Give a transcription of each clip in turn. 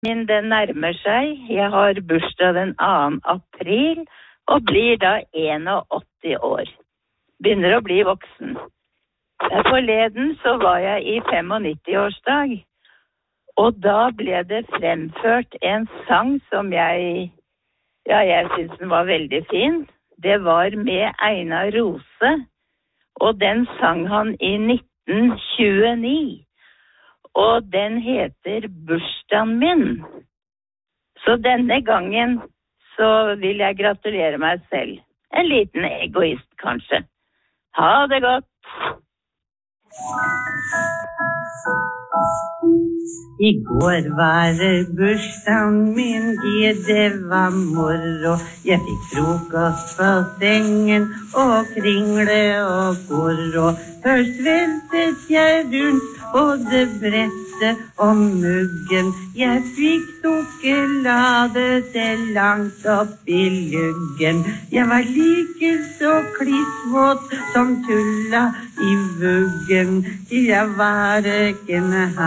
Min, den nærmer seg. Jeg har bursdag den 2. april, og blir da 81 år. Begynner å bli voksen. Forleden så var jeg i 95-årsdag, og da ble det fremført en sang som jeg synes den var veldig fin. Det var med Einar Rose, og den sang han i 1929. Og den heter Bursdagen min. Så denne gangen så vil jeg gratulere meg selv. En liten egoist kanskje. Ha det godt! I går var bursdagen min, det var moro. Jeg fikk frokost på sengen og kringle og koro. Først veltet jeg rundt på det brettet om muggen. Jeg fikk sukkerlade til langt opp i luggen. Jeg var like så klissvåt som tulla i vuggen. Jeg var ikke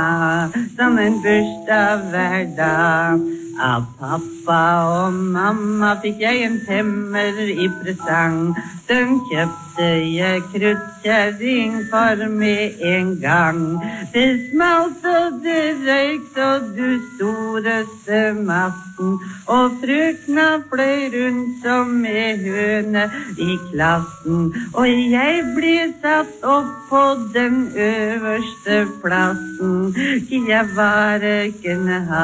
som en bursdag hver dag. Av pappa og mamma fikk jeg en 5-er i presang. Den kjøpte jeg kruttkjerring for med en gang. Det smalt og det røykt og du storeste massen. Og frøkna fløy rundt som med høne i klassen. Og jeg ble satt opp på den øverste plassen. Jeg var ikke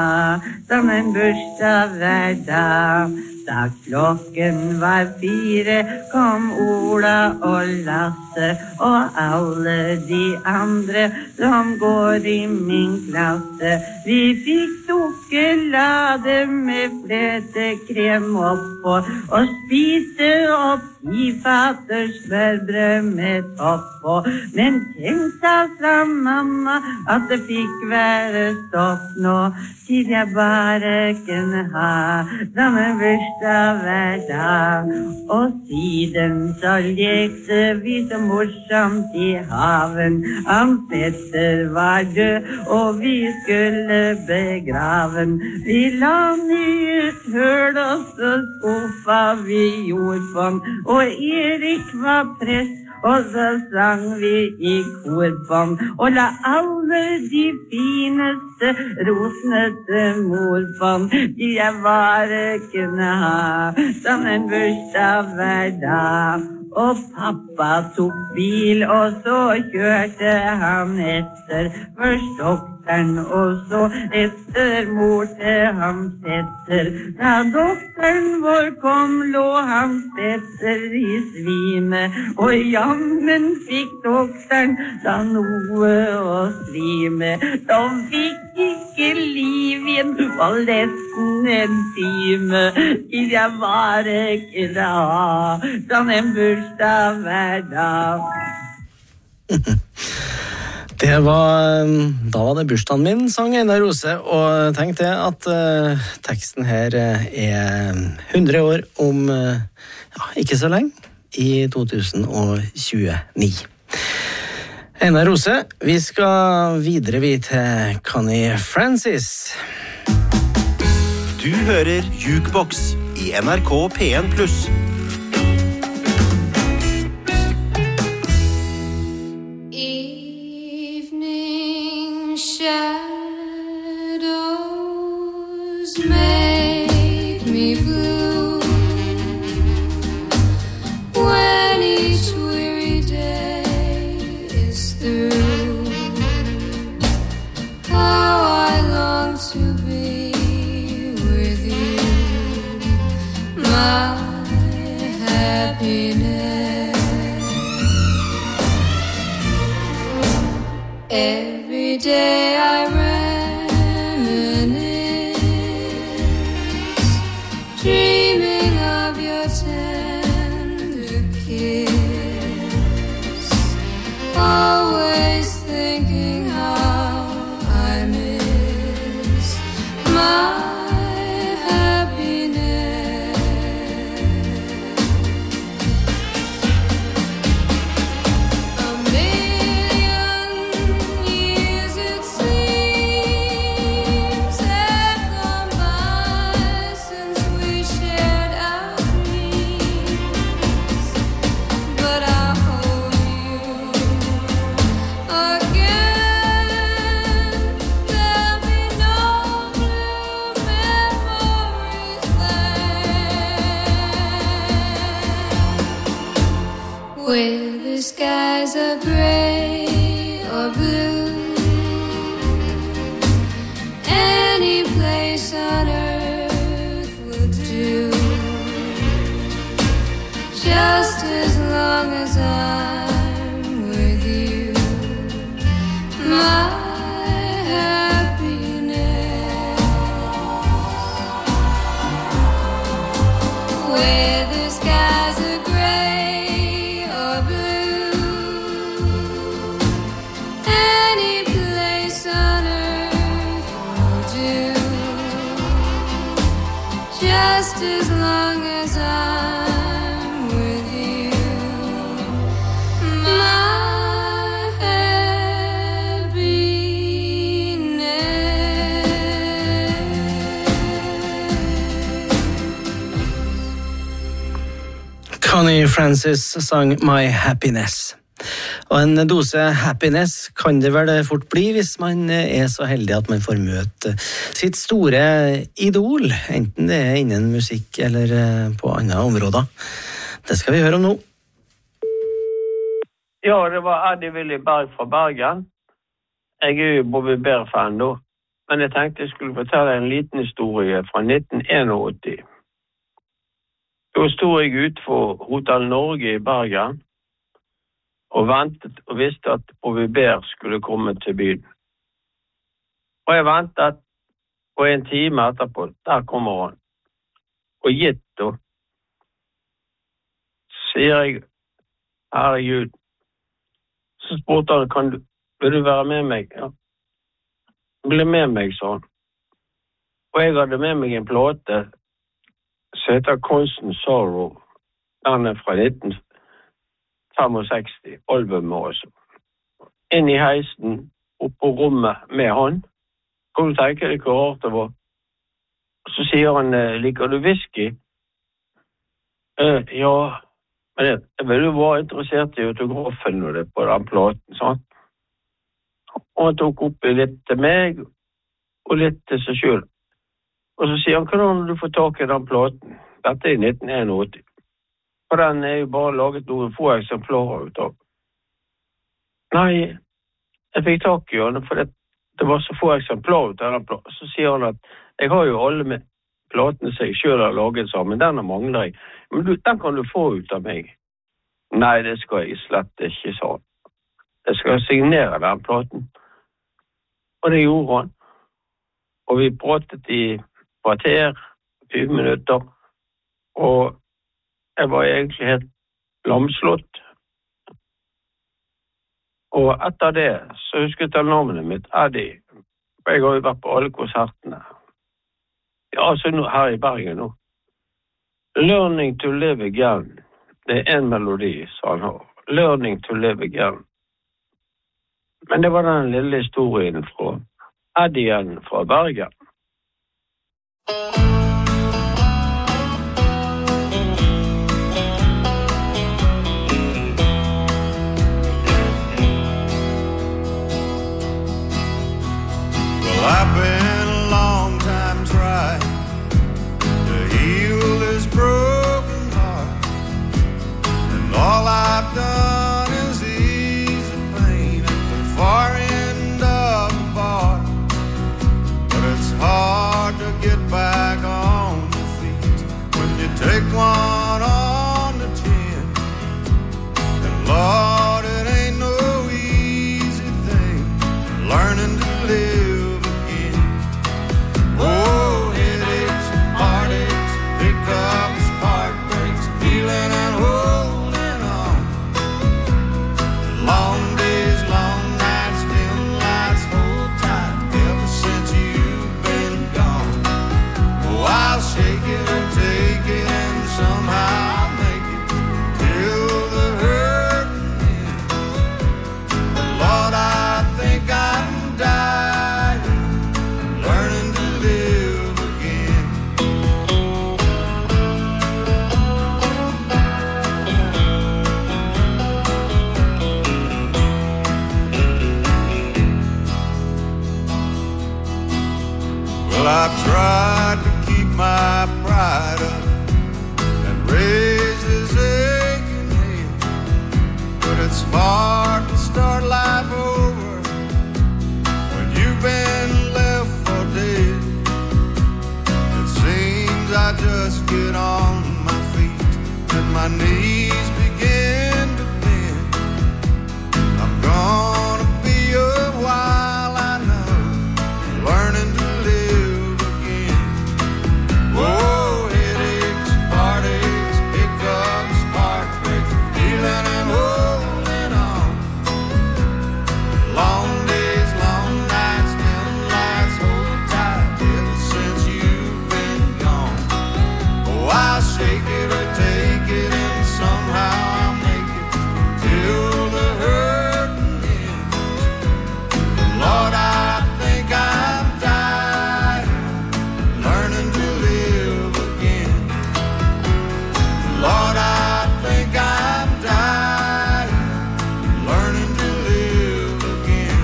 som en bursdag hver dag. Da klokken var 4 kom Ola og Lasse og alle de andre som går i min klasse. Vi fikk sukkerlade med fløtekrem oppå og spiste opp i fater smørbrød med toppå. Men tenk da, sa mamma, at det fikk være stopp nå, til jeg bare kunne ha som en bursdag hver dag. Og siden så lekte vi så morsomt i haven. Han Petter var død, og vi skulle begraven. Vi la ned et høl, og så skuffa vi jord på den. Og Erik var prest, og så sang vi i korbånd. Og la alle de fineste rosene til morbånd. Jeg bare kunne ha som en bursdag hver dag. Og pappa tok bil, og så kjørte han etter først doktoren, og så etter mor til hans Petter. Da doktoren vår kom, lå hans Petter i svime, og jammen fikk doktoren da noe å svime. Da fikk ikke liv igjen på nesten en time, til jeg var ikke da som en bursdag hver dag. Da var det bursdagen min, sang Einar Rose, og tenk det at teksten her er 100 år om ikke så lenge, i 2029. Einar Rose, vi skal videre til Connie Francis. Du hører Jukebox i NRK P1+. Make me blue when each weary day is through. How I long to be with you, my happiness. Every day I reminisce skies are gray or blue, any place on earth will do, just as long as I'm with you. My happiness, whether skies are gray or blue, any place on earth will do, just as long as I'm with you. My Connie Francis sang My Happiness. Og en dose happiness kan det vel fort bli hvis man så heldig at man får møte sitt store idol, enten det innen musikk eller på andre områder. Det skal vi høre om nå. Ja, det var Eddie Willy Berg fra Bergen. Jeg jo Bobby Bear-fan da, men jeg tenkte jeg skulle fortelle en liten historie fra 1981. Da stod jeg ut for Hotel Norge i Bergen og ventet og visste at Bobby Bear skulle komme til byen. Og jeg ventet, og en time etterpå, der kommer han. Og gitt da, sier jeg, herregud, så spurte han, vil du være med meg? Ja. Bli med meg, sa han. Og jeg hadde med meg en plate som heter Constant Sorrow. Den fra 1965, albumet også. Inn i heisen, opp på rommet med han. Kan du tenke deg hvor rart det var? Så sier han, liker du whisky? Ja, men jeg ville være interessert i autografen på den platen, sant? Og han tok opp litt til meg, og litt til seg selv. Og så sier han, hvordan du får tak i den platen? Dette i 1981. Og den jo bare laget noen få eksemplarer ut av. Nei, jeg fikk tak i den, for det var så få eksemplarer ut av den platen. Så sier han at, jeg har jo alle med platene som jeg selv har laget sammen, den mangler jeg. Men den kan du få ut av meg. Nei, det skal jeg slett ikke, sa han. Jeg skal signere den platen. Og det gjorde han. Og vi pratet i kvarter, 20 minutter, og jeg var egentlig helt lamslått. Og etter det så husket jeg navnet mitt, Eddie. Jeg har jo vært på alle konsertene. Ja, altså nå, her i Bergen nå. Learning to live again. Det en melodi, sa han har. Learning to live again. Men det var den lille historien fra Eddien fra Bergen. Well, I've been a long time trying to heal this broken heart, and all I've done is ease the pain at the far end of the bar. But it's hard to get back on your feet when you take one on the chin. And Lord, it ain't no easy thing learning to live again. Oh, headaches, heartaches, hiccups, heartbreaks, healing and holding on. Long days, long nights, dim lights, hold tight ever since you've been gone. Oh, I'll shake it or take it and somehow make it till the hurting ends. But Lord, I think I'm dying, learning to live again. Well, I've tried to keep my pride up and raise this aching head, but it's It's hard to start life over when you've been left for dead. It seems I just get on my feet and my knees begin to bend. I'm gonna be a while, I know, learning to live again. Whoa, headaches, heartaches, hiccups, heartbreaks, healing and holding on. Long days, long nights, dim lights, hold tight ever since you've been gone. Oh, I'll shake it or take it and somehow I'll make it till the hurting ends. Lord, I think I'm dying, learning to live again. Lord, I think I'm dying, learning to live again.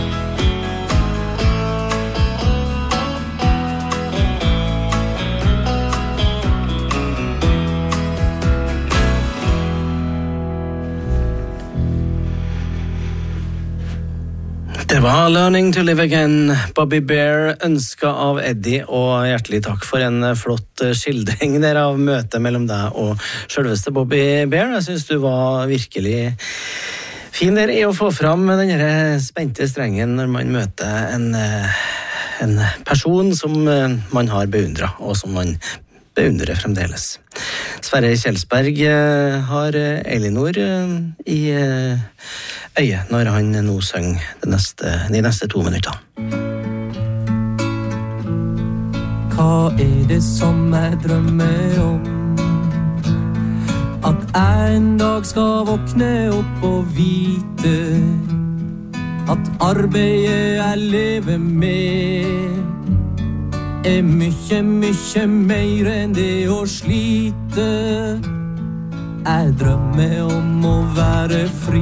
Det var Learning to Live Again, Bobby Bear, ønsket av Eddie, og hjertelig takk for en flott skildring der av møtet mellom deg og selveste Bobby Bear. Jeg synes du var virkelig fin der i å få fram denne spente strengen når man møter en person som man har beundret, og som man beundrer fremdeles. Sverre Kjelsberg har Elinor i øyet når han nå synger de neste 2 minutter. Hva det som jeg drømmer om? At jeg en dag skal våkne opp og vite at arbeidet jeg lever med mye, mye mer enn det å slite. Jeg drømmer om å være fri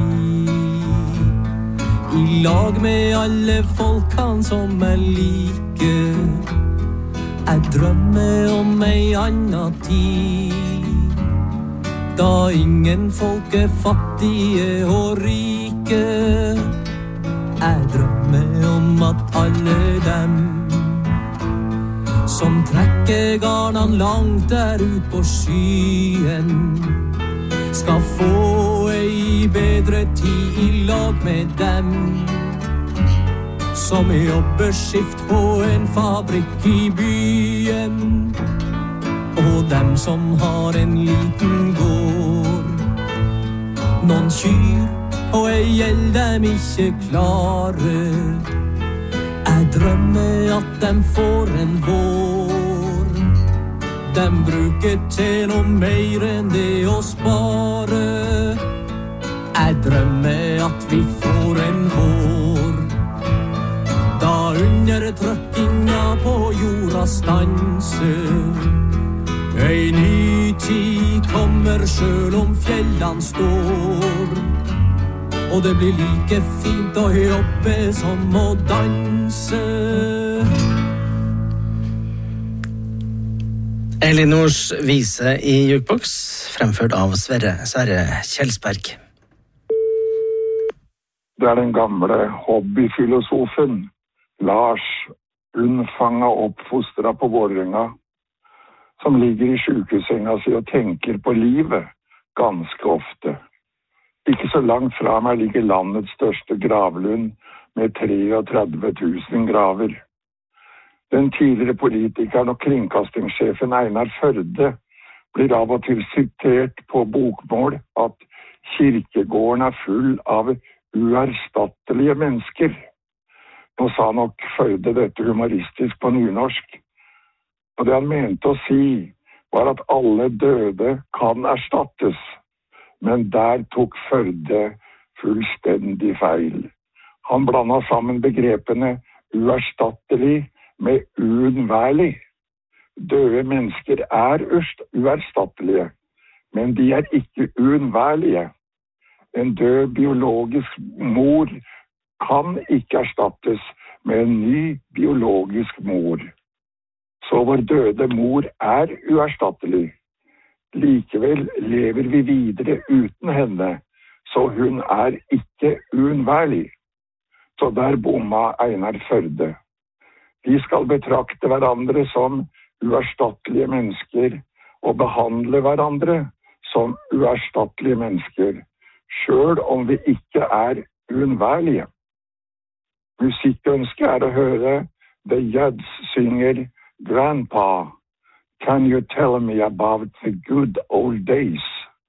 i lag med alle folkene som jeg liker. Jeg drømmer om ei anna tid, da ingen folk fattige og rike. Jeg drømmer om at alle dem som trekker garnene langt der ut på skyen skal få ei bedre tid i lag med dem som jobber skift på en fabrikk i byen, og dem som har en liten gård, noen kyr og ei gjeld dem ikke klarer. Jeg drømmer at dem får en vår, dem bruker til noe mer enn det å spare. Jeg drømmer at vi får en vår, da undertrykkinga på jorda stanser. Ei ny tid kommer selv om fjellene står, og det blir like fint å jobbe som å danse. Elinors vise i Jukebox, fremført av Sverre Kjelsberg. Det den gamle hobbyfilosofen Lars, unnfanga oppfostret på Vålerenga, som ligger i sykehussenga si og tenker på livet ganske ofte. Ikke så langt fra meg ligger landets største gravlund med 33 000 graver. Den tidligere politikeren og kringkastingssjefen Einar Førde blir av og til sitert på bokmål at kirkegården full av uerstattelige mennesker. Nå sa nok Førde dette humoristisk på nynorsk, og det han mente å si var at alle døde kan erstattes. Men der tok Førde fullstendig feil. Han blandet sammen begrepene uerstattelig med uunnværlig. Døde mennesker uerstattelige, men de ikke uunnværlige. En død biologisk mor kan ikke erstattes med en ny biologisk mor. Så vår døde mor uerstattelig. Likevel lever vi videre uten henne, så hun ikke uunnværlig. Så der bomma Einar Førde. Vi skal betrakte hverandre som uerstattelige mennesker og behandle hverandre som uerstattelige mennesker, selv om vi ikke uunnværlige. Musikkønsket å høre The Judds synger Grandpa, can you tell me about the good old days?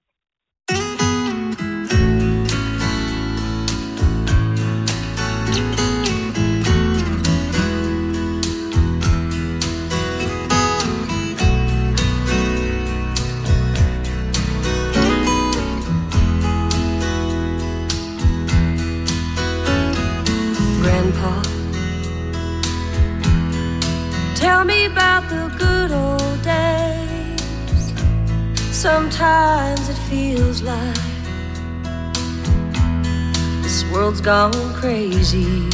Tell me about the good old days. Sometimes it feels like this world's gone crazy.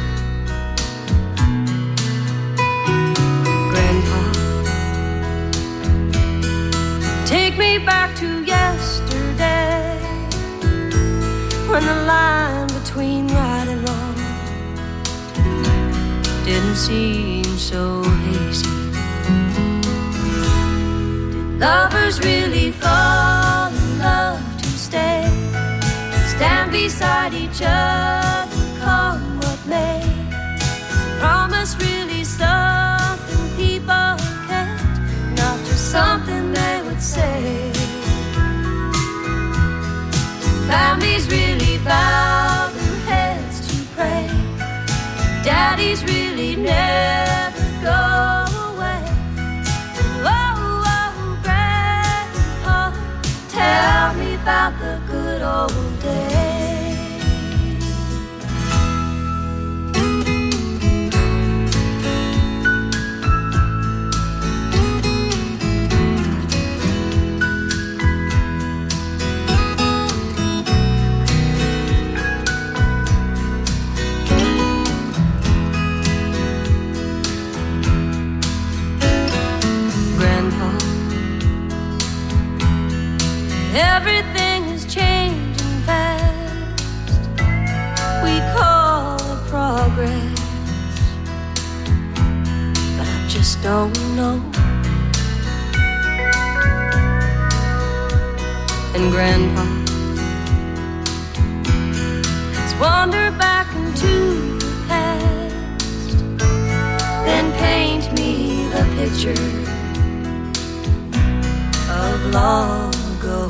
Grandpa, take me back to yesterday, when the line between right and wrong didn't seem so hazy. Did lovers really fall in love to stay, stand beside each other, come what may? Is promise really something people kept, not just something they would say? Families really bow their heads to pray, daddies really never go away. Oh, oh, Grandpa, tell me about the good old days. Everything is changing fast. We call it progress, but I just don't know. And Grandpa, let's wander back into the past, then paint me the picture of long ago.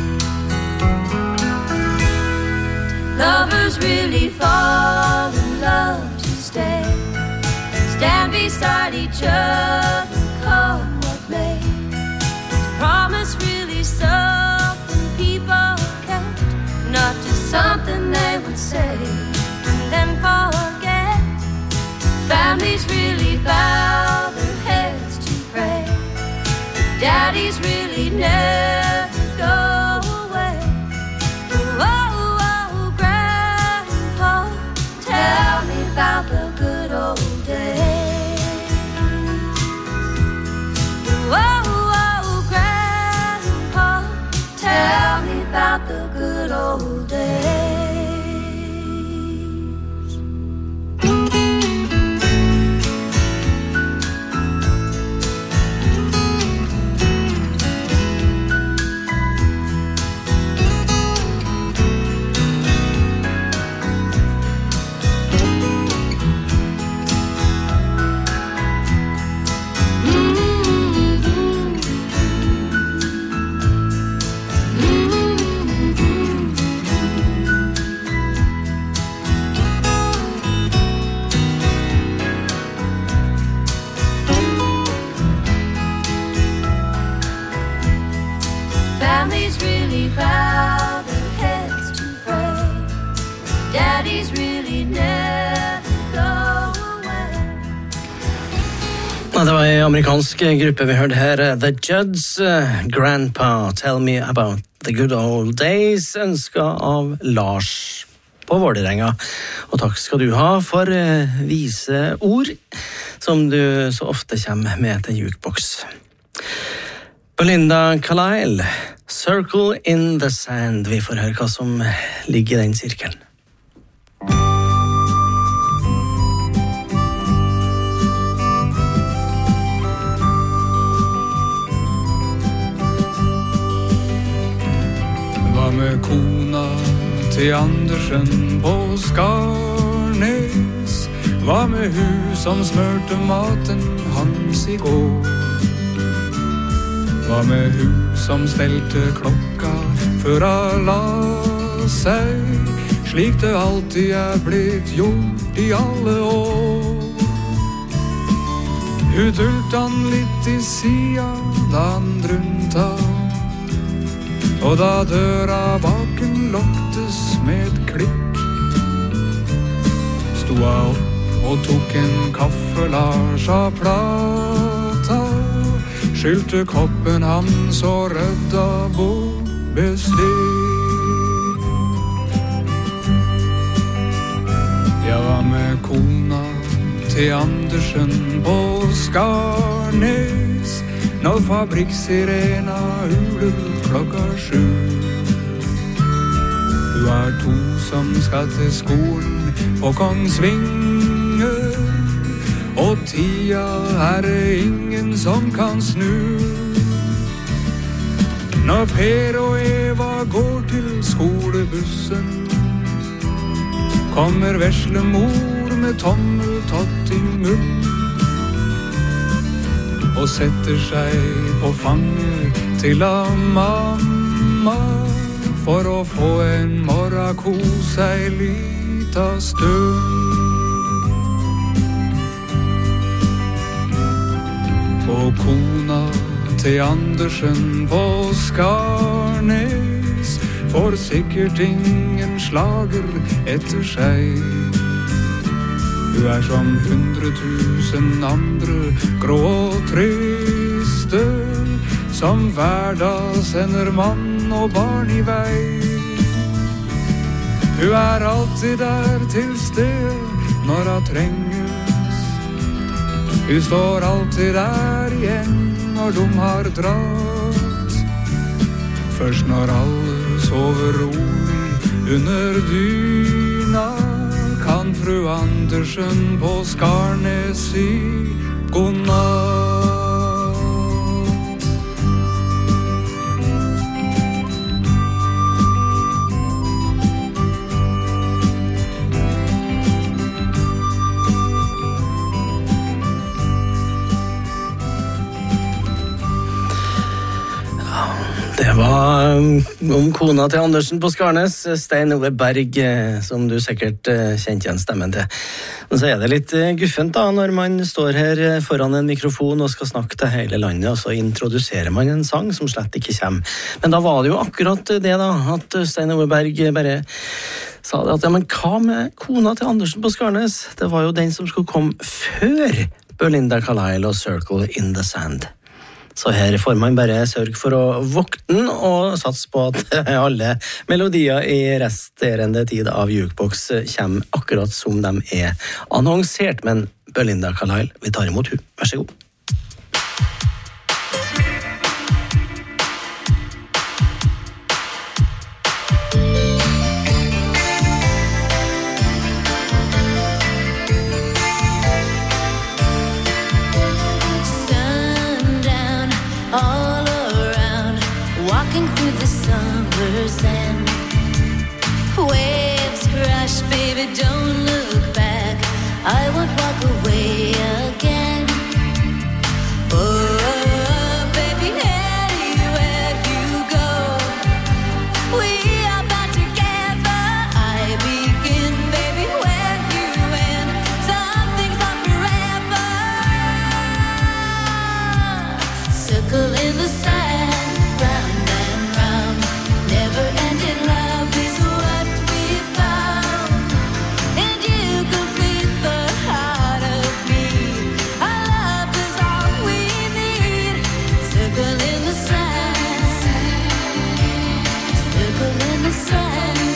Lovers really fall in love to stay, stand beside each other, come what may? Is promise really something people kept, not just something they would say and then forget? Families really bow their heads to pray, daddies really never go away. Oh, oh, Grandpa, tell me about the good old days. Oh, oh, Grandpa, tell me about the good old days. Families really bow their heads to pray, daddies really never go away. Det var en amerikansk gruppe vi hørte her, The Judds, Grandpa, Tell Me About the Good Old Days, ønsket av Lars på Vålerenga. Og takk skal du ha for vise ord, som du så ofte kommer med til Jukebox. Belinda Carlisle, Circle in the Sand. Vi får høre hva som ligger i den sirkelen. Hva med kona til Andersen på Skarnes? Hva med hun som smørte maten hans i går? Hva med hun som stelte klokka før hun la seg, slik det alltid blitt gjort i alle år? Hun dult han litt i sida da han drunta, og da døra baken luktes med et klikk, sto hun opp og tok en kaffelasj av plata, skylte koppen hans og rødda bort bestikk. Jeg var med kona til Andersen på Skarnes når fabrikksirena uler klokka 7. Hun 2 som skal til skolen på Kongsvinger, og tida det ingen som kan snu. Når Per og Eva går til skolebussen, kommer veslemor med tommeltott i munn og setter seg på fanget til mamma for å få en morgenkos ei lita stund. Og kona til Andersen på Skarnes får sikkert ingen slager etter seg. Hun som 100 000 andre, grå og triste, som hver dag sender mann og barn i vei. Hun alltid der til sted når hun trenges. Hun står alltid der igjen når de har dratt. Først når alle sover rolig under dyna, kan fru Andersen på Skarnes si godnatt. Det var om kona til Andersen på Skarnes, Stein Ove Berg, som du sikkert kjente igjen stemmen til. Men så det litt guffent da, når man står her foran en mikrofon og skal snakke til hele landet, og så introduserer man en sang som slett ikke kommer. Men da var det jo akkurat det da, at Stein Ove Berg bare sa det at, ja, men hva med kona til Andersen på Skarnes? Det var jo den som skulle komme før Belinda Carlisle og Circle in the Sand. Så her får man bare sørge for å vokte den og satse på at alle melodier i resterende tid av Jukebox kommer akkurat som de annonsert. Men Belinda Carlisle, vi tar imot hun. Vær så god. Waves crash, baby, don't look back. I won't walk away again. Oh, baby, anywhere you go, we are bound together. I begin, baby, where you end. Some things are forever. Circle in the sand, round and round. Never-ending love is what we found, and you complete the heart of me. Our love is all we need. Circle in the sand, circle in the sand.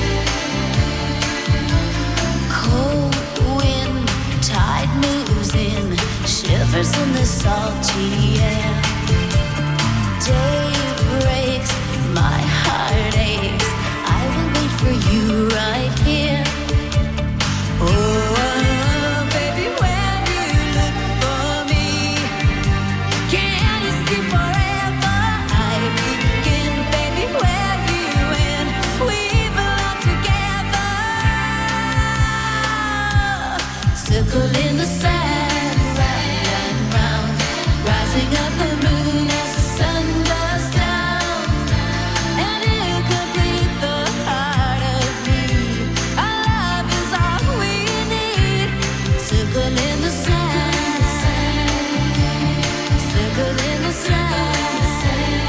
Cold wind, tide moves in, shivers in the salty air. day breaks, my heart aches. I will wait for you right here. Oh, baby, when you look for me, can you see forever? I begin, baby, where you end. We belong together. Circle in the sand, round and round, rising up the moon as the sun goes down. And you complete the heart of me. Our love is all we need. Circle in the sand, circle in the sand.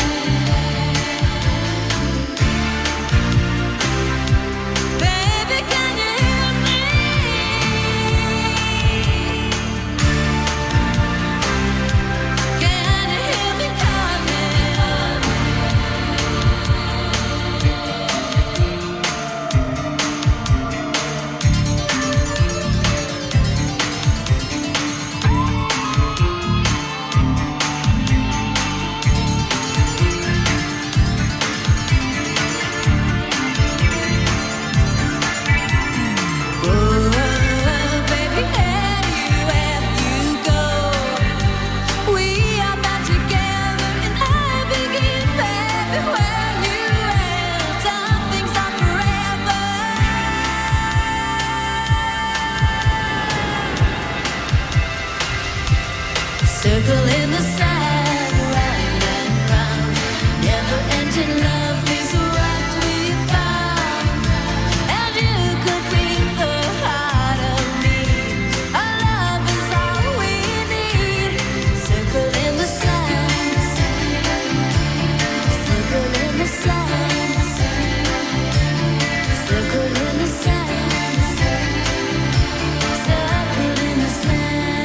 Baby, can you hear me? Can you hear me coming? Oh, baby, anywhere you go, we are bound together, and I begin, baby, where you end. Some things are forever. Circle in the sand, round and round. Never-ending love is what we found. And you complete the heart of me. Our love is all we need. Circle in the sand, circle in the sand, circle in the sand, circle in the sand.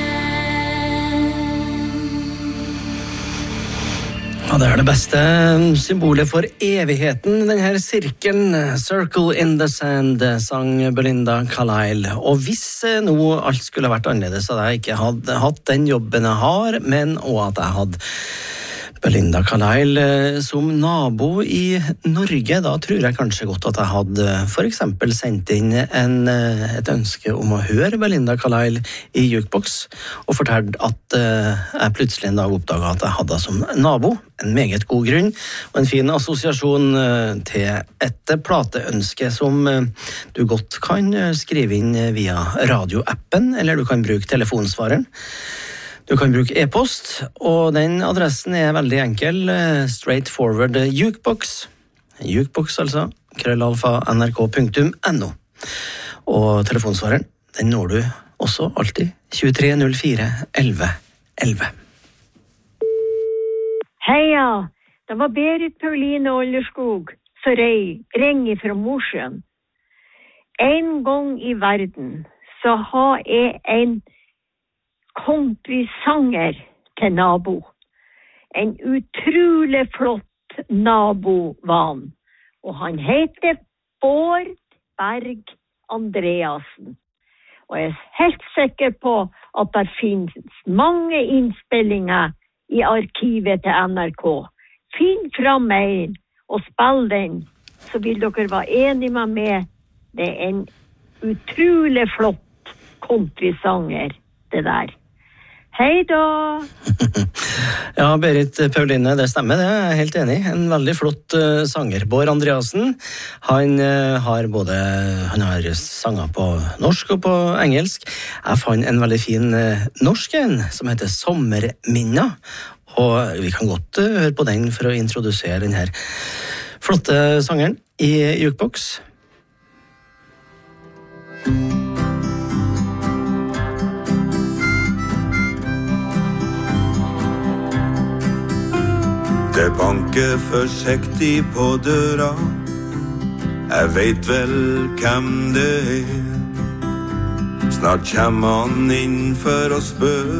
Ja, det det beste symbolet for evigheten, den her sirkelen, Circle in the Sand, sang Belinda Carlisle. Og hvis nå alt skulle vært annerledes, hadde jeg ikke hatt den jobben jeg har, men også at jeg hadde Belinda Carlisle som nabo i Norge, da tror jeg kanskje godt at jeg hadde for eksempel sendt inn et ønske om å høre Belinda Carlisle i Jukebox, og fortalt at jeg plutselig en dag oppdaget at jeg hadde som nabo. En meget god grunn, og en fin assosiasjon til et plateønske som du godt kan skrive inn via radioappen, eller du kan bruke telefonsvareren. Du kan bruke e-post, og den adressen er veldig enkel, straightforward Jukebox. Jukebox altså, @nrk.no. Og telefonsvareren, den når du også alltid 2304 11 11. Heia, det var Berit Pauline Olderskog, som ringer fra Mosjøen. En gang i verden så har jeg en countrysanger til nabo. En utrolig flott nabo var han. Og han heter Bård Berg Andreasen. Og jeg er helt sikker på at det finnes mange innspillinger i arkivet til NRK. Finn fram en og spill den, så vil dere være enige med meg. Det er en utrolig flott countrysanger, det der. Hei da! Ja, Berit Pauline, det stemmer det, jeg er helt enig. En veldig flott sanger. Bård Andreasen, han har sanger på norsk og på engelsk. Jeg fant en veldig fin norsk en, som heter Sommerminna. Og vi kan godt høre på den for å introdusere den her flotte sangeren i Jukebox. Det banker forsiktig på døra. Jeg vet vel hvem det er. Snart kommer han inn for å spørre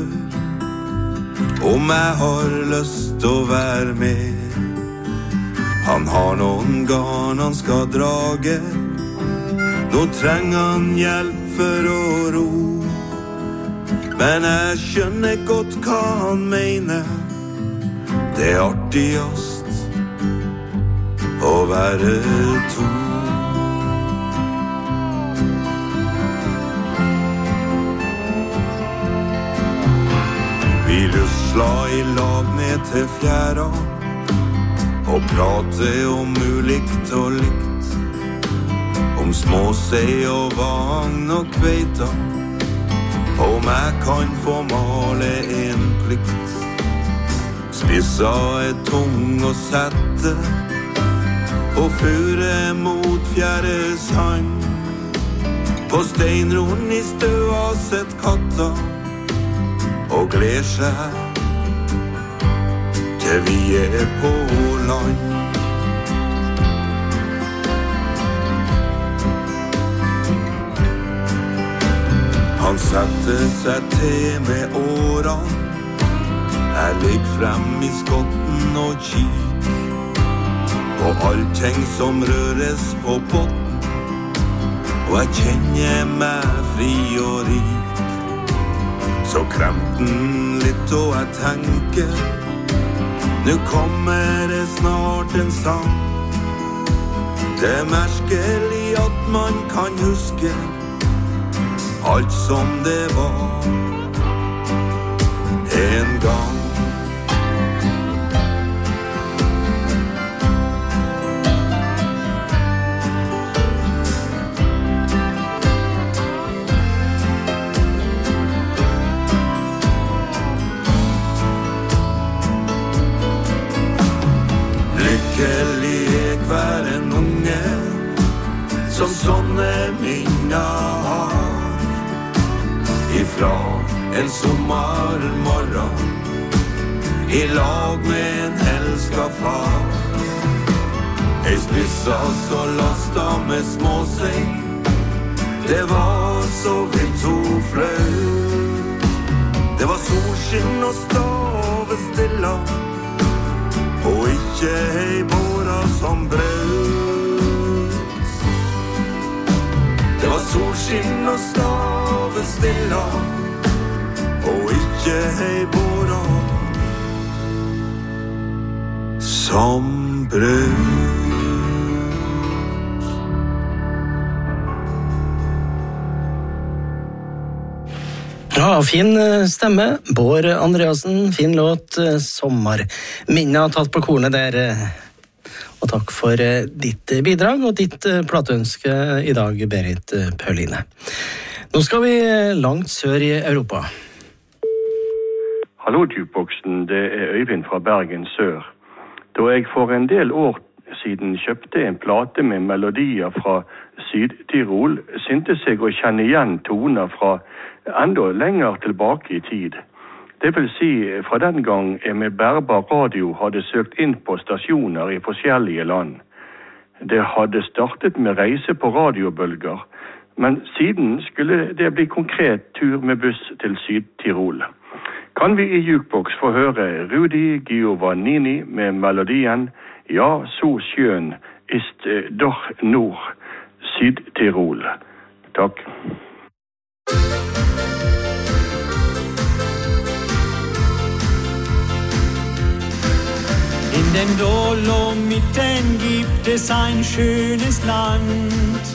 om jeg har lyst å være med. Han har noen garn han skal drage. Nå trenger han hjelp for å ro. Men jeg skjønner godt hva han mener. Det artigast å være to. Vi rusla I lag ned til fjæra og prate om ulikt og likt, om småsei og vagn og kveita, om jeg kan få male en plikt. Spissa tung å sette og fure mot fjæres hand. På steinroen I støa sett katta og gleder seg til vi på land. Han sette seg til med årene. Jeg ligger frem I skotten og kik på allting som røres på botten, og jeg kjenner meg fri og rik. Så kremten litt og jeg tenker, nu kommer det snart en sang. Det merkelig at man kan huske alt som det var en gang. Hver en unge som sånne minner har ifra en sommermorgen I lag med en elsket far. Jeg spissa så lasta med småseng, det var så vilt hun fløy. Det var solskinn og stavestilla og ikke hei båra som brøt. Det var solskinn og stavestilla og ikke hei båra som brøt. Ja, fin stemme, Bård Andreassen, fin låt, Sommer. Minna har tatt på kornet der, og takk for ditt bidrag og ditt plateønske I dag, Berit Pauline. Nå skal vi langt sør I Europa. Hallo, Jukeboksen, det Øyvind fra Bergen sør. Da jeg for en del år siden kjøpte en plate med melodier fra Syd-Tirol, syntes jeg å kjenne igjen toner fra enda lenger tilbake I tid. Det vil si fra den gang jeg med bærbar radio hadde søkt inn på stasjoner I forskjellige land. Det hadde startet med reise på radiobølger, men siden skulle det bli konkret tur med buss til Syd-Tirol. Kan vi I Jukebox få høre Rudi Giovannini med melodien Ja, så skjøn ist doch nur Syd-Tirol. Takk. In den Dolomiten gibt es ein schönes Land.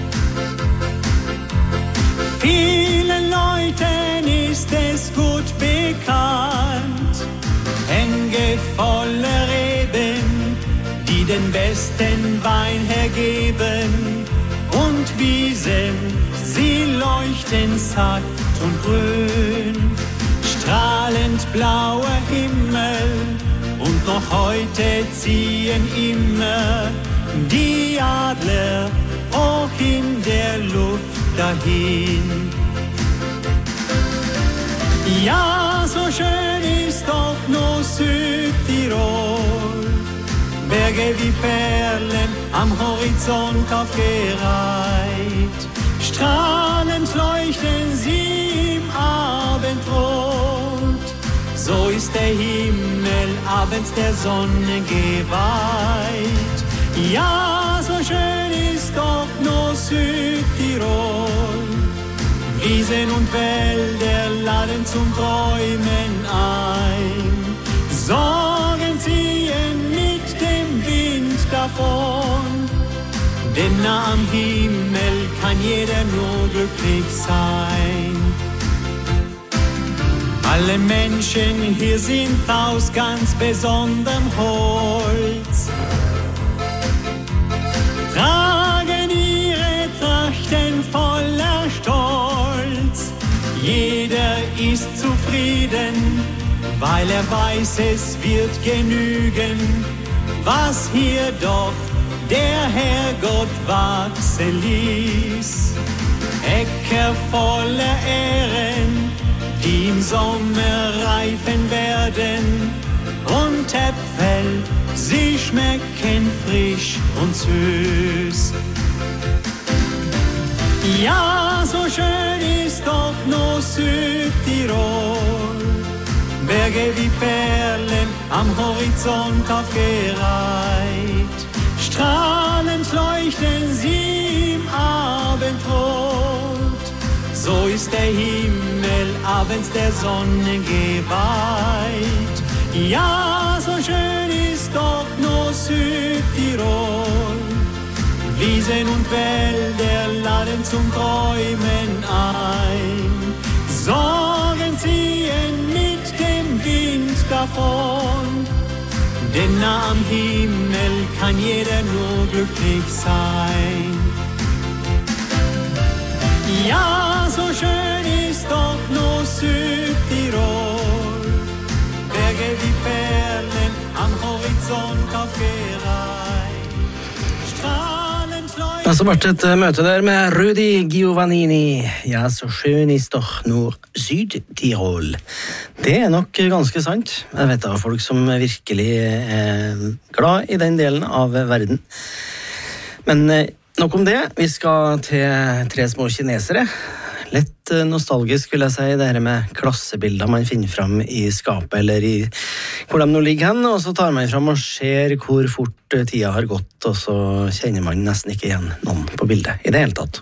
Vielen Leuten ist es gut bekannt. Hängevolle Reben, die den besten Wein hergeben. Und Wiesen, sie leuchten satt und grün. Strahlend blauer Himmel. Und noch heute ziehen immer die Adler hoch in der Luft dahin. Ja, so schön ist doch nur Südtirol. Berge wie Perlen am Horizont aufgereiht. Strahlend leuchten sie im Abendrot. So ist der Himmel abends der Sonne geweiht. Ja, so schön ist doch nur Südtirol. Wiesen und Wälder laden zum Träumen ein. Sorgen davon, denn am Himmel kann jeder nur glücklich sein. Alle Menschen hier sind aus ganz besonderem Holz, tragen ihre Trachten voller Stolz. Jeder ist zufrieden, weil weiß, es wird genügen, was hier doch der Herrgott wachsen ließ. Äcker voller Ähren, die im Sommer reifen werden, und Äpfel, sie schmecken frisch und süß. Ja, so schön ist doch nur Südtirol. Berge wie Perlen am Horizont aufgereiht. Strahlend leuchten sie im Abendrot. So ist der Himmel abends der Sonne geweiht. Ja, so schön ist doch nur Südtirol. Wiesen und Wälder laden zum Träumen ein. Sorgen ziehen mit dem Wind davon, denn am Himmel kann jeder nur glücklich sein. Ja, so schön ist doch nur Südtirol. Berge wie Perlen am Horizont aufgereiht. Så ble det et møte der med Rudy Giovannini. Ja, så skjøn ist doch nur Syd-Tirol. Det nok ganske sant. Jeg vet av folk som virkelig er glad i den delen av verden. Men nok om det. Vi skal til 3 små kinesere. Litt nostalgisk vil jeg si, det her med klassebilder man finner frem i skapet, eller i hvor de nå ligger hen, og så tar man frem og ser hvor fort tida har gått, og så kjenner man nesten ikke igjen noen på bildet i det hele tatt.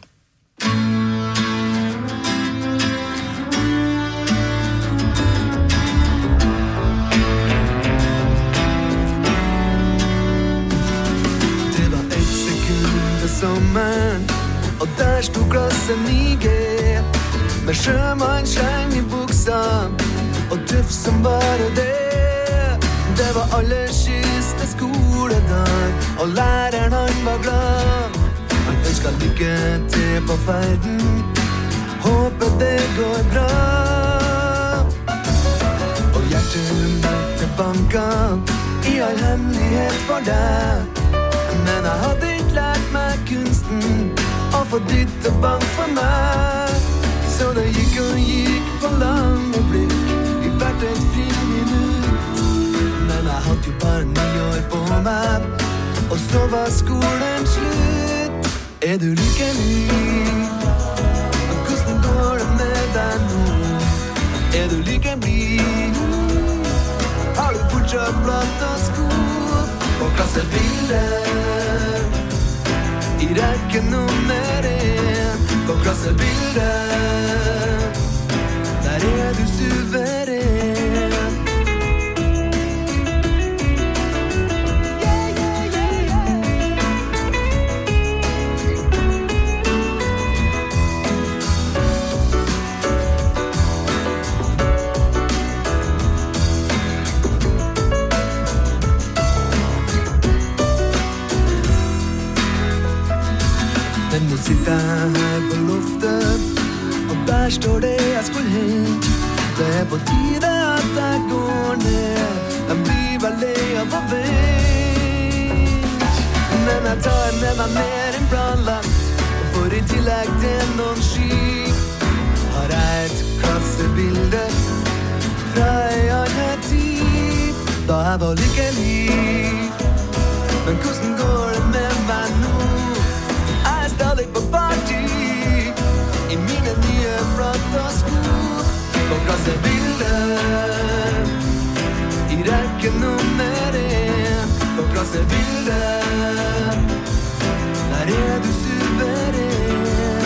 Det var 1 sekund ved sommeren, og der stod klassen i G, med sjømannsskjeng i buksa, og tøff som bare det. Det var aller siste skoledag, og læreren han var glad. Han ønsket lykke til på ferden, håper det går bra. Og hjertet banket i all hemmelighet for deg. Men jeg hadde ikke lært meg kunsten å få ditt og bank for meg. Så det gikk og gikk på lange blikk i hvert et friminutt. Men jeg hadde jo bare 9 år på meg, og så var skolen slutt. Er du lykkelig? Hvordan går det med deg nå? Er du lykkelig? Har du fortsatt blått og sko og klassebilder i rekken nummer 1? På klassebildet, der er du suveren. Men nå sitter jeg her på loftet, og der står det jeg skulle hente. Det er på tide at jeg går ned, jeg blir vel lei av å vente. Men jeg tar med meg mer enn planlagt, og for i tillegg til noen ski har jeg et klassebilde fra en annen tid, da jeg var lykkelig. Men hvordan går det med meg nå? Stadig på party i mine nye flotte sko, på klassebildet i rekken nummer 1. På klassebildet, der er du suveren.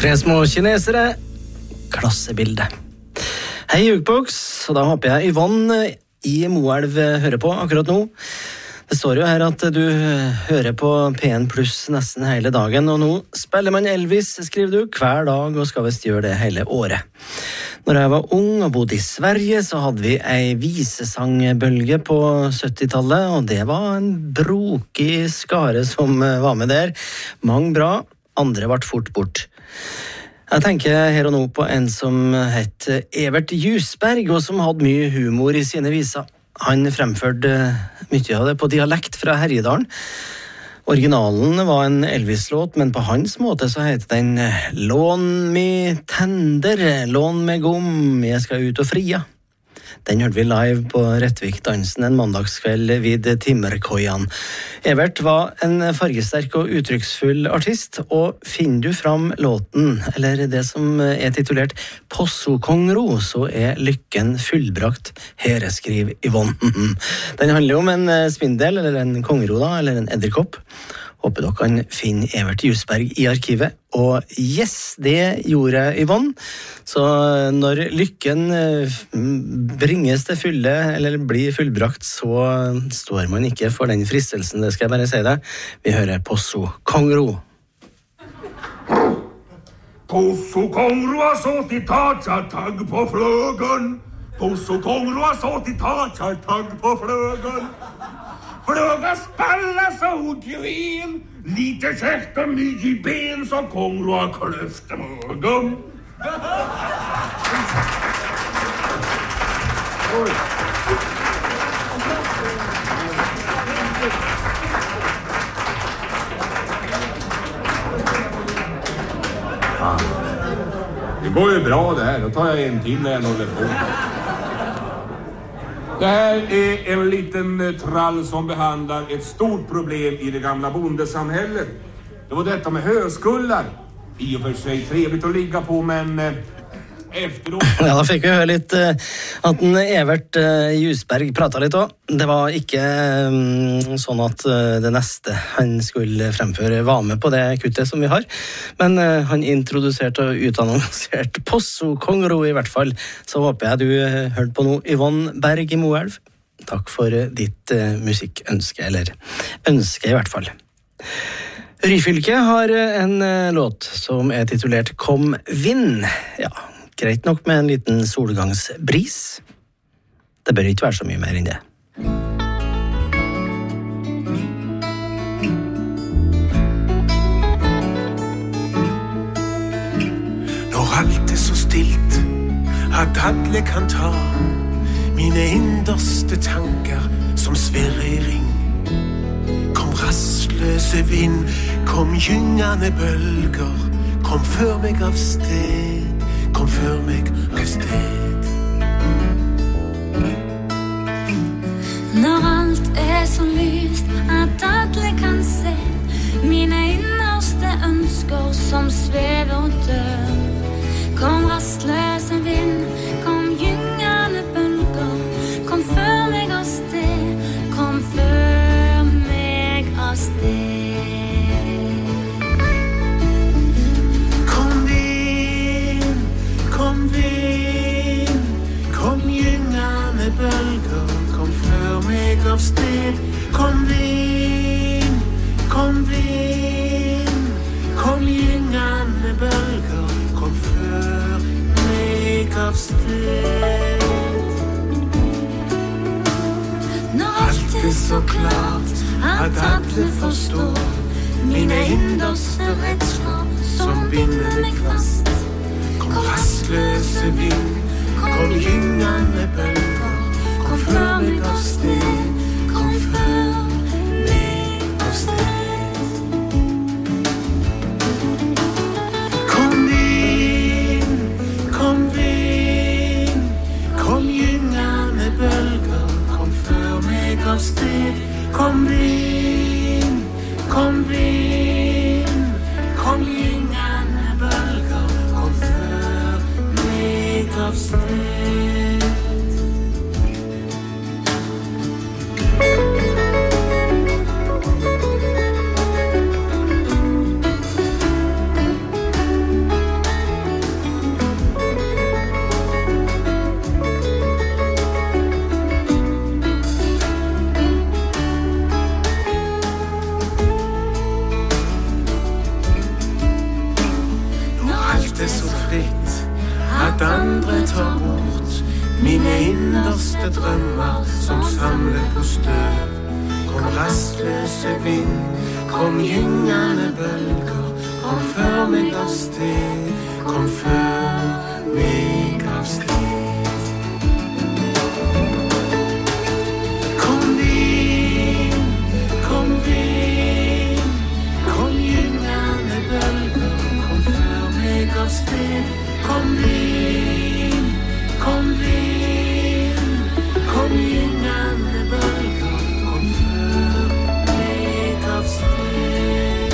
3 små kinesere, klassebilde. Hei Jukebox, og da håper jeg Yvonne i Moelv hører på akkurat nå. Det står jo her at du hører på P1 Pluss nesten hele dagen, og nå spiller man Elvis, skriver du, hver dag, og skal vist gjøre det hele året. Når jeg var ung og bodde i Sverige, så hadde vi ei visesangbølge på 70-tallet, og det var en brokig skare som var med der. Mange bra, andre ble fort bort. Jeg tenker her og nå på en som het Evert Jusberg, og som hadde mye humor i sine viser. Han fremførte mye av det på dialekt fra Herjedalen. Originalen var en Elvis-låt, men på hans måte så heter den «Lån mi tender, lån meg gom, jeg skal ut og fria». Den hørte vi live på Rettvik-dansen en mandagskveld vid Timmerkojan. Evert var en fargesterk og uttrykksfull artist, og finner du fram låten, eller det som er titulert Posso Kongro, så er lykken fullbrakt, her skriver Yvonne. Den handler om en spindel, eller en kongro da, eller en edderkopp. Håper dere kan finne Evert Jusberg i arkivet. Og yes, det gjorde Yvonne. Så når lykken bringes til fylle, eller blir fullbrakt, så står man ikke for den fristelsen, det skal jeg bare si deg. Vi hører Posso Kongro. Posso Kongro har sått i tagg på fløgen. Posso Kongro har sått i tagg på fløgen. Fløga spalla så hun grin, lite kjekt og mye ben, så Kongro har kløft magen. Det går ju bra det här, då tar jag en till när jag håller på. Det här är en liten trall som behandlar ett stort problem i det gamla bondesamhället. Det var detta med höskullar. I och för sig trevligt att ligga på, men efteråt... Ja, da fikk vi høre litt at Evert Jusberg pratet litt også. Det var ikke sånn at det neste han skulle fremføre var med på det kuttet som vi har. Men han introduserte og utannonserte Posso Kongro i hvert fall. Så håper jeg du hørte på nå. Yvonne Berg i Moelv. Takk for ditt musikkønske, eller ønske i hvert fall. Ryfylke har en låt som er titulert Kom vind. Ja, greit nok med en liten solgangsbris. Det bør ikke være så mye mer enn det. Når alt er så stilt at alle kan ta mine innerste tanker som svirrer i ring. Kom rastløse vind, kom gyngende bølger, kom før meg av sted, kom før meg av sted. Når alt er så lyst at alle kan se mine innerste ønsker som svever og dør. Kom rastløse vind, kom gyngende bølger, kom før meg av sted, kom før meg av sted. Kom vind, kom vind, kom gyngende bølger, kom før meg av sted. Kom vind, kom vind, kom gyngende bølger, kom før meg av sted. Når alt er så klart at alle forstår mine innerste redsler som binder meg fast. Kom rastløse vind, kom gyngende bølger, kom før meg av sted, kom før meg av sted. Kom vind, kom vind, kom gyngende bølger, kom før meg av sted. Kom vind, kom vind, kom gyngende bølger, kom før meg av sted. tar bort mine innerste drømmer som samler på støv. Kom rastløse vind, kom gyngende bølger, kom før meg av sted, kom før meg av sted. Kom vind, kom vind, kom gyngende bølger, kom før meg av sted, kom vind, kom vind, kom gyngende bølger, kom før meg av sted.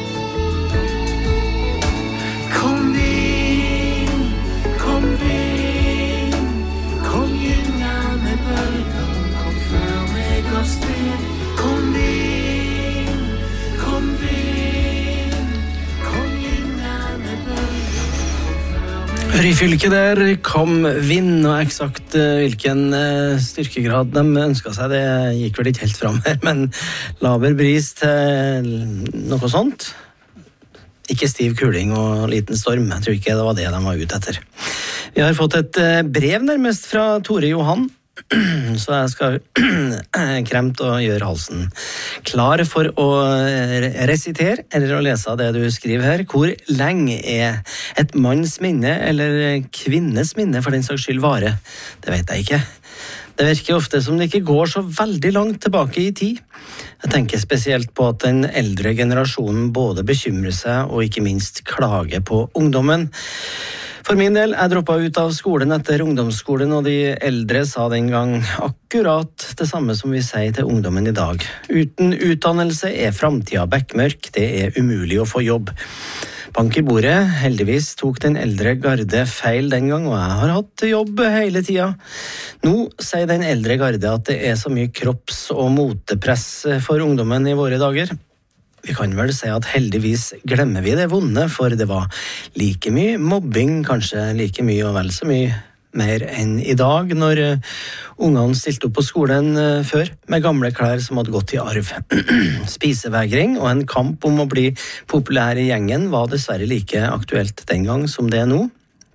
Kom vind, kom vind, kom gyngende bølger, kom før meg av sted. Kom vind, kom vind, kom gyngende bølger, kom før meg. Ryfylke der kom vind, og eksakt hvilken styrkegrad de ønsket seg, det gikk vel ikke helt fram her, men laber bris til noe sånt. Ikke stiv kuling og liten storm, jeg tror ikke det var det de var ute etter. Vi har fått et brev nærmest fra Tore Johan, så jeg skal kremt og gjøre halsen klar for å resitere, eller å lese det du skriver her. Hvor lenge et manns minne, eller kvinnes minne for den saks skyld vare? Det vet jeg ikke. Det virker ofte som det ikke går så veldig langt tilbake i tid. Jeg tenker spesielt på at den eldre generasjonen både bekymrer seg og ikke minst klager på ungdommen. For min del, jeg droppet ut av skolen etter ungdomsskolen, og de eldre sa den gang akkurat det samme som vi sier til ungdommen i dag. Uten utdannelse fremtiden bekmørk, det umulig å få jobb. Bank i bordet, heldigvis tok den eldre garde feil den gang, og jeg har hatt jobb hele tiden. Nå sier den eldre garde at det så mye kropps- og motepress for ungdommen i våre dager. Vi kan vel si at heldigvis glemmer vi det vonde, for det var like mye mobbing, kanskje like mye og vel så mye mer enn i dag, når ungene stilte opp på skolen før, med gamle klær som hadde gått i arv. Spisevegring og en kamp om å bli populær i gjengen var dessverre like aktuelt den gang som det nå.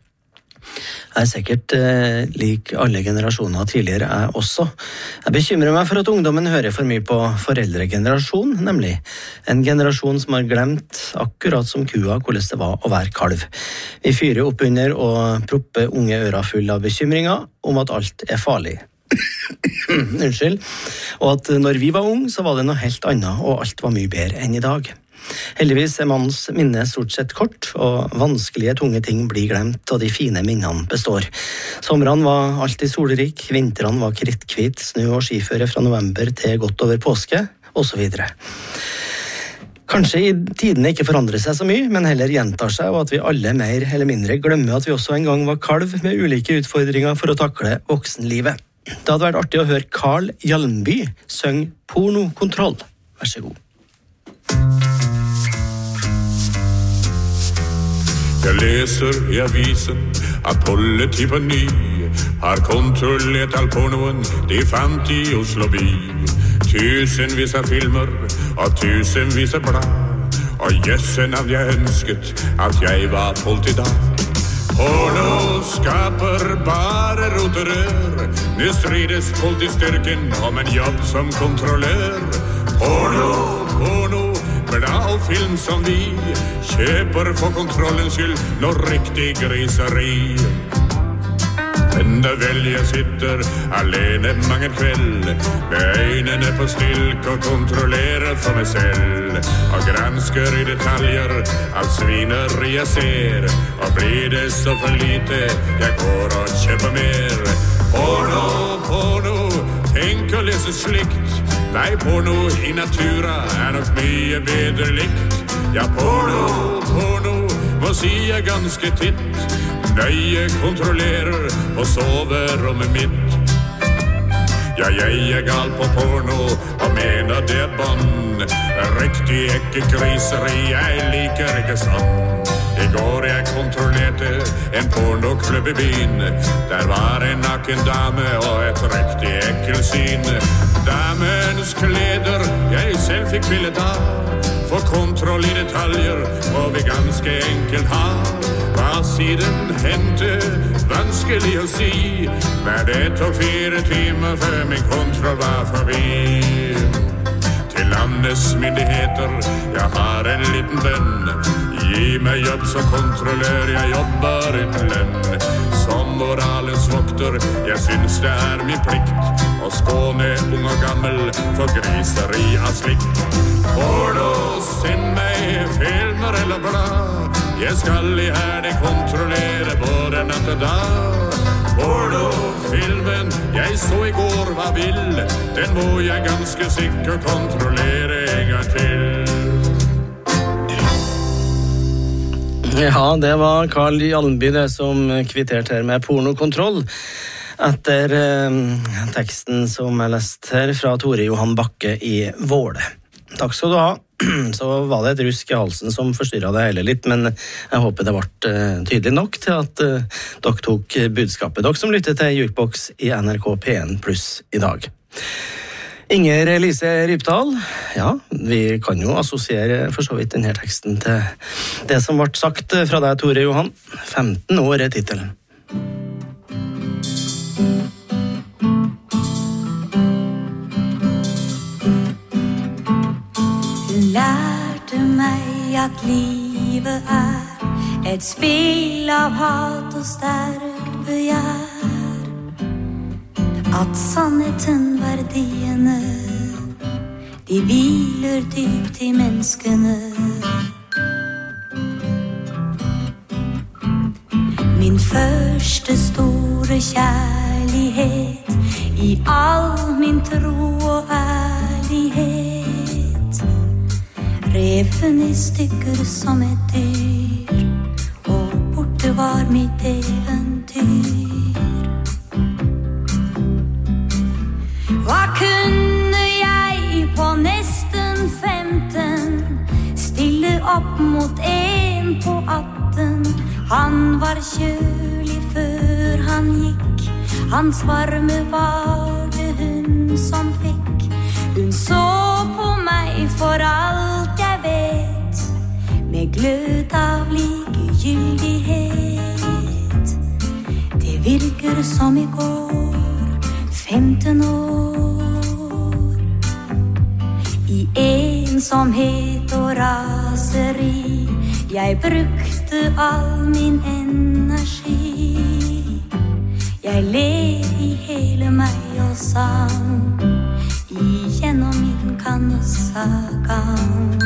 Jeg sikkert lik alle generasjoner tidligere, jeg også. Jeg bekymrer meg for at ungdommen hører for mye på foreldregenerasjon, nemlig en generasjon som har glemt, akkurat som kua, hvordan det var å være kalv. Vi fyrer opp under og propper unge ører full av bekymringer om at alt farlig. Unnskyld. Og at når vi var unge, så var det noe helt annet, og alt var mye bedre enn i dag. Heldigvis mannens minne stort sett kort, og vanskelige, tunge ting blir glemt, og de fine minnene består. Somrene var alltid solrik, vintrene var kritthvit, snø og skiføre fra november til godt over påske, og så videre. Kanskje i tidene ikke forandrer seg så mye, men heller gjentar seg, og at vi alle mer eller mindre glemmer at vi også en gang var kalv med ulike utfordringer for å takle voksenlivet. Det hadde vært artig å høre Carl Hjalmby synge Pornokontroll. Vær så god. Jeg leser i avisen at politiet på ny har kontrollert all pornoen de fant i Oslo by. Tusenvis av filmer og tusenvis av blad, og jøssen av jeg ønsket at jeg var politi da. Porno skaper bare roterør, nå strides politistyrken om en jobb som kontrollør. Porno, bra film som vi kjøper for kontrollens skyld, noe riktig griseri. Men da vel jeg sitter alene mange kveld, med øynene på stilk og kontrollerer for meg selv, og gransker i detaljer av svineri jeg ser, og blir det så for lite, jeg går og kjøper mer. Porno, tenk å lese slikt. Nei, porno i natura nok mye bedre likt. Ja, porno, må si jeg ganske titt, nøye kontrollerer på soverommet mitt. Ja, jeg gal på porno og mener det bånd. Riktig ikke griseri, jeg liker ikke sånn. I går jeg kontrollerte en pornoklubb i byen. Der var en naken dame og et riktig ekkelsyn. Damens kleder jeg selv fikk bildet av. For kontroll i detaljer må vi ganske enkelt ha. Hva Hva siden hendte, vanskelig å si, men det tok 4 timer før min kontroll var forbi. Til landets myndigheter, jeg har en liten venn. Gi meg jobb som kontrollør, jeg jobber uten lønn. Som moralens vokter, jeg synes det er min plikt å skåne ung og gammel for griseri av slikt. Får du send meg filmer eller blad, jeg skal i herde kontrollere både natt og dag. Får du filmen jeg så i går var vill, den må jeg ganske sikkert kontrollere en gang til. Ja, det var Carl Jalnby det som kvitterte her med pornokontroll etter teksten som jeg leste her fra Tore Johan Bakke i Våle. Takk skal du ha. Så var det et rusk i halsen som forstyrret det hele litt, men jeg håper det ble tydelig nok til at dere tok budskapet. Dere som lytter til Jukebox i NRK P1 Pluss i dag. Inger Elise Rypdal, ja, vi kan jo assosiere for så vidt denne teksten til det som ble sagt fra deg, Tore Johan. 15 år er titelen. Hun lærte meg at livet er et spill av hat og sterkt begjær. At sannheten, verdiene, de hviler dypt i menneskene. Min første store kjærlighet, i all min tro og ærlighet, rev hun i stykker som et dyr, og borte var mitt eventyr. Hva kunne jeg på nesten 15 stille opp mot en på 18? Han var kjølig før han gikk, hans varme var det hun som fikk. Hun så på meg for alt jeg vet, med glød av likegyldighet. Det virker som i går, 15 år. I ensomhet og raseri, jeg brukte all min energi. Jeg led i hele meg og sang, igjennom min kannesagang.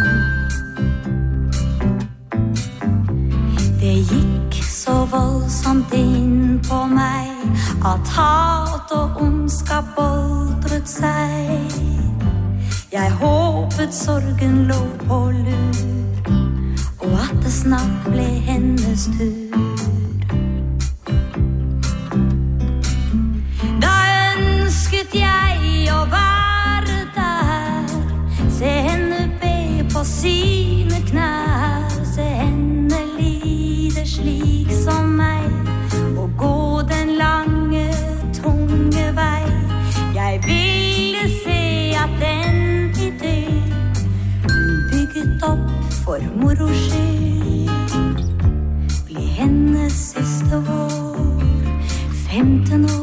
Det gikk så voldsomt inn på meg, at hat og ondskap boltret seg. Jeg håpet sorgen lå på lur, og at det snart ble hennes tur. Da ønsket jeg å være der, se henne be på sine knær, se henne lide slik som meg, og gå den lange, tunge vei. Jeg ville se at den idyll hun bygget opp for moro skyld ble hennes siste vår, 15 år.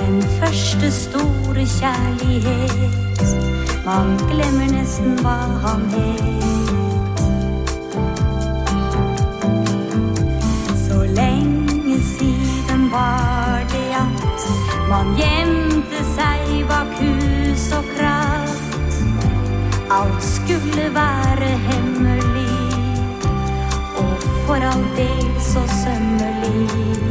Den første store kjærlighet, man glemmer nesten hva han het. Så lenge siden var det at man gjemte seg bak hus og kratt. Alt skulle være hemmelig, og for all del så sømmelig.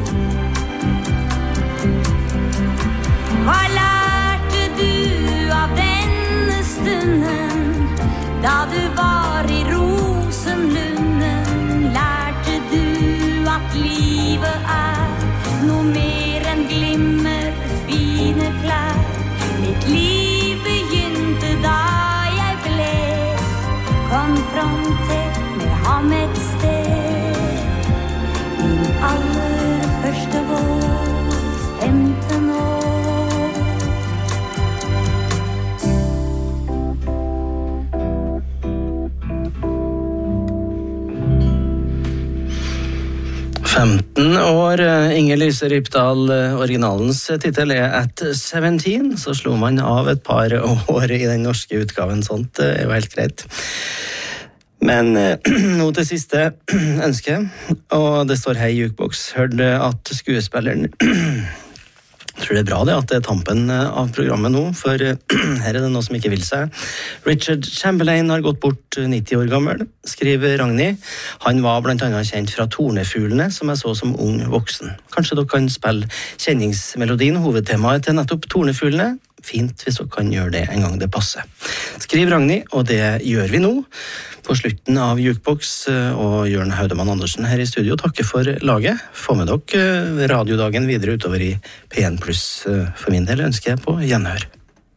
Hva lærte du av denne stunden, da du var i rosenlunden? Lærte du at livet noe mer enn glimmer, fine klær? Mitt liv begynte da jeg ble konfrontert med ham et sted. Min aller første vår, 15 år. 15 år, Inger Lise Rypdal, originalens titel At 17, så slo man av et par år i den norske utgaven, sånt jo helt greit. Men nå til siste ønske, og det står her i Jukebox, hørte at skuespilleren Jeg tror det bra det at det tampen av programmet nå, for her det noe som ikke vil seg. Richard Chamberlain har gått bort 90 år gammel, skriver Ragnhild. Han var blant annet kjent fra Tornefuglene, som jeg så som ung voksen. Kanskje dere kan spille kjenningsmelodien, hovedtemaet til nettopp Tornefuglene? Fint hvis dere kan gjøre det en gang det passer. Skriv Ragnhild, og det gjør vi nå. På slutten av Jukebox og Jørn Haudemann Andersen her i studio takker for laget. Få med dere radiodagen videre utover i P1+. For min del ønsker jeg på gjenhør.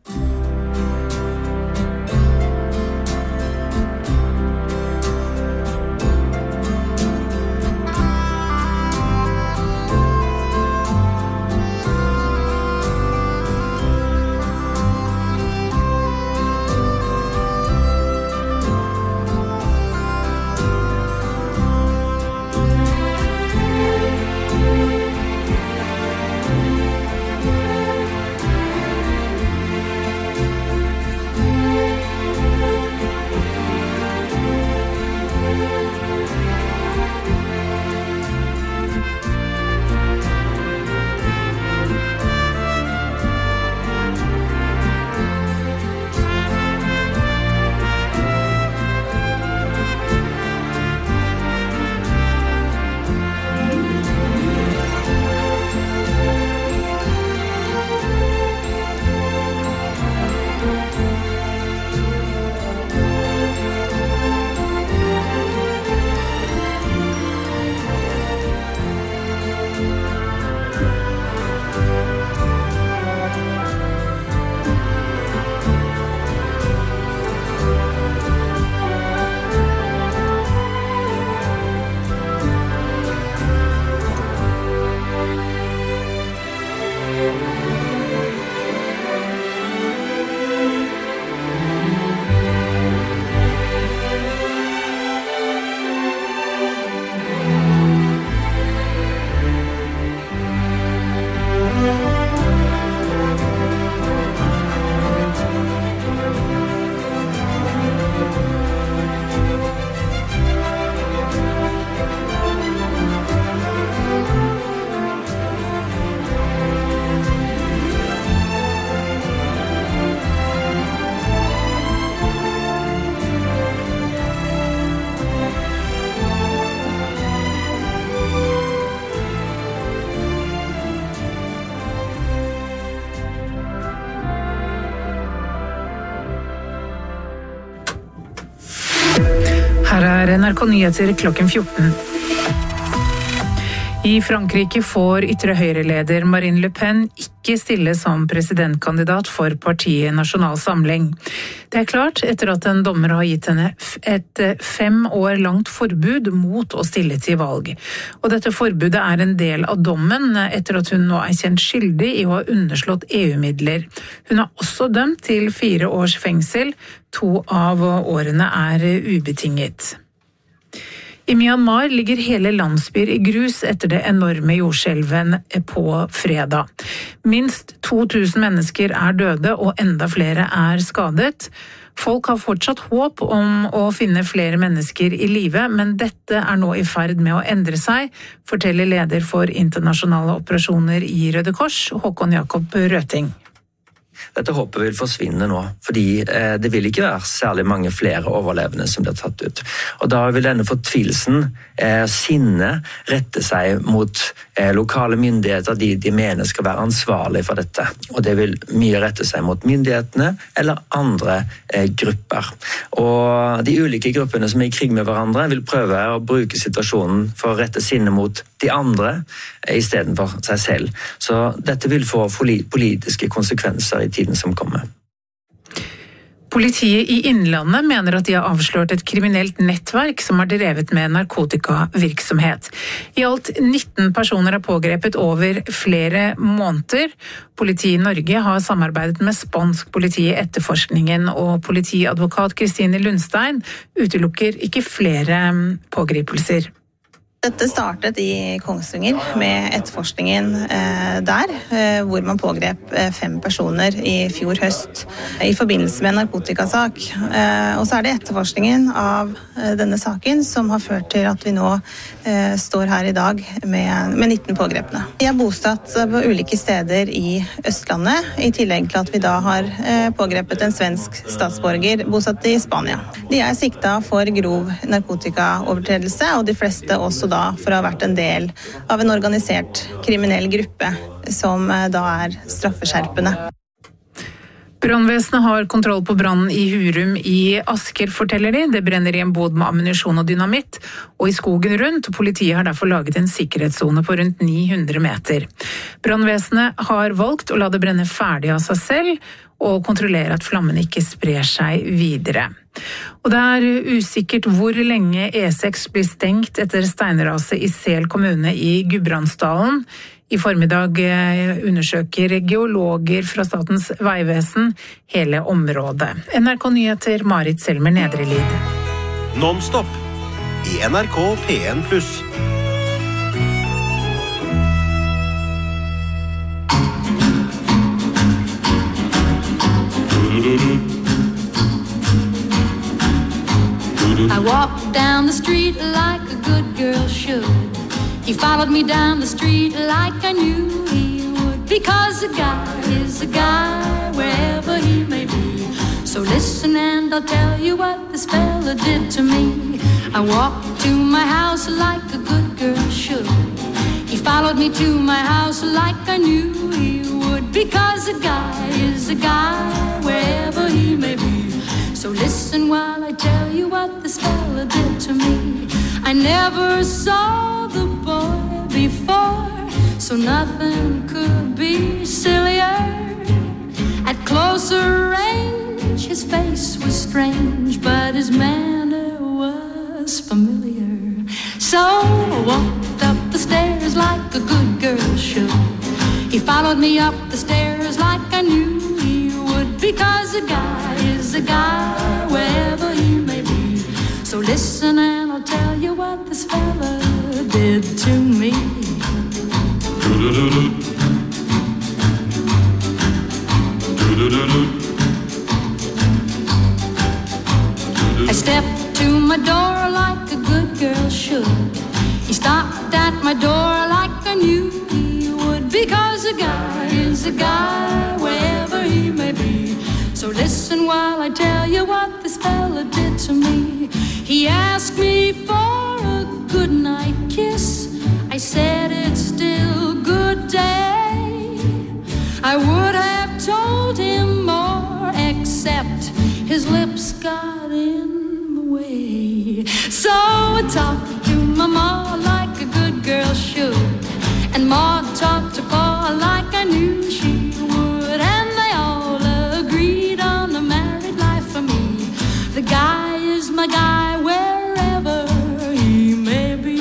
Her NRK Nyheter klokken 14. I Frankrike får ytre høyreleder Marine Le Pen ikke stille som presidentkandidat for partiet Nasjonal Samling. Det klart etter at en dommer har gitt henne et 5 år langt forbud mot å stille til valg. Og dette forbudet en del av dommen etter at hun nå kjent skyldig i å ha underslått EU-midler. Hun også dømt til 4 års fengsel, 2 av årene ubetinget. I Myanmar ligger hele landsbyer I grus etter det enorme jordskjelven på fredag. Minst 2000 mennesker døde og enda flere skadet. Folk har fortsatt håp om å finne flere mennesker I live, men dette nå I ferd med å endre seg, forteller leder for internasjonale operasjoner I Røde Kors, Håkon Jakob Røting. Dette håpet vil forsvinne nå, fordi det vil ikke være særlig mange flere overlevende som blir tatt ut. Og da vil denne fortvilelsen, sinne, rette seg mot lokale myndigheter, de mener skal være ansvarlige for dette. Og det vil mye rette seg mot myndighetene eller andre grupper. Og de ulike gruppene som I krig med hverandre vil prøve å bruke situasjonen for å rette sinne mot de andre I stedet for seg selv. Så dette vil få politiske konsekvenser I tiden som kommer. Politiet I Innlandet mener at de har avslørt et kriminelt nettverk som har drevet med narkotikavirksomhet. I alt 19 personer pågrepet over flere måneder. Politiet I Norge har samarbeidet med spansk politi I etterforskningen, og politiadvokat Kristine Lundstein utelukker ikke flere pågripelser. Dette startet I Kongsvinger med etterforskningen der, hvor man pågrep 5 personer I fjor høst I forbindelse med en narkotikasak. Og så det etterforskningen av denne saken som har ført til at vi nå står her I dag med 19 pågrepne. De bosatt på ulike steder I Østlandet, I tillegg til at vi da har pågrepet en svensk statsborger bosatt I Spania. De siktet for grov narkotikaovertredelse, og de fleste også da for å ha vært en del av en organisert kriminell gruppe som da straffeskjerpende. Brannvesenet har kontroll på brannen I Hurum I Asker, forteller de. Det brenner I en bod med ammunisjon og dynamitt, og I skogen rundt. Politiet har derfor laget en sikkerhetszone på rundt 900 meter. Brannvesenet har valgt å la det brenne ferdig av seg selv, og kontrollere at flammen ikke sprer seg videre. Og det usikkert hvor lenge E6 blir stengt etter steinraset I Sel kommune I Gudbrandsdalen. I formiddag undersøker geologer fra Statens vegvesen hele området. NRK Nyheter, Marit Selmer Nedrelid. Non-stop I NRK P1+. I walked down the street like a good girl should. He followed me down the street like I knew he would. Because a guy is a guy wherever he may be. So listen and I'll tell you what this fella did to me. I walked to my house like a good girl should. He followed me to my house like I knew he would. Because a guy is a guy wherever he may be. So listen while I tell you what this fella did to me. I never saw the boy before, so nothing could be sillier. At closer range, his face was strange, but his manner was familiar. So I walked up the stairs like a good girl should. He followed me up the stairs like I knew he would. Because a guy is a guy wherever he may be. So listen and I'll tell you what this fella did to me. I stepped to my door like a good girl should. He stopped at my door like I knew he would. Because a guy is a guy wherever he may be. So listen while I tell you what this fella did to me. He asked me for a goodnight kiss. I said it's still good day. I would have told him more, except his lips got in the way. So I talked to my ma like a good girl should. And ma talked to pa like I knew she would. And they all agreed on a married life for me. The guy is my guy wherever he may be.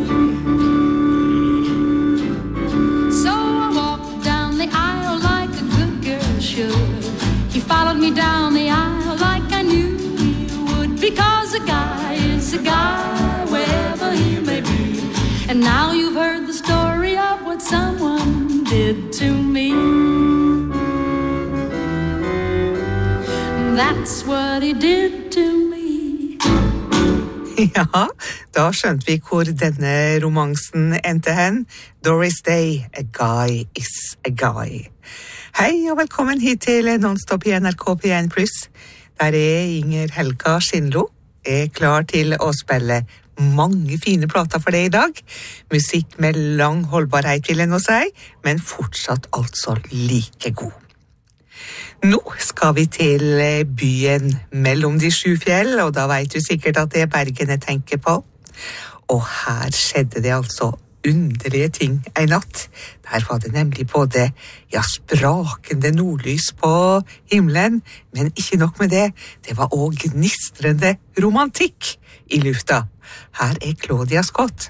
So I walked down the aisle like a good girl should. He followed me down the aisle like I knew he would. Because a guy is a guy wherever did to me. That's what he did to me. Ja, da skjønte vi hvor denne romansen endte hen. Doris Day, A Guy is a Guy. Hei og velkommen hit til Nonstop i NRK P1+. Der Inger Helga Skindlo klar til å spille mange fine plater for deg i dag. Musikk med lang holdbarhet vil jeg nå si, men fortsatt altså like god. Nå skal vi til byen mellom de 7 fjell, og da vet du sikkert at det Bergen jeg tenker på. Og her skjedde det altså underlige ting en natt. Der var det nemlig både sprakende nordlys på himmelen, men ikke nok med det, det var også gnistrende romantikk i lufta. Her Claudia Scott.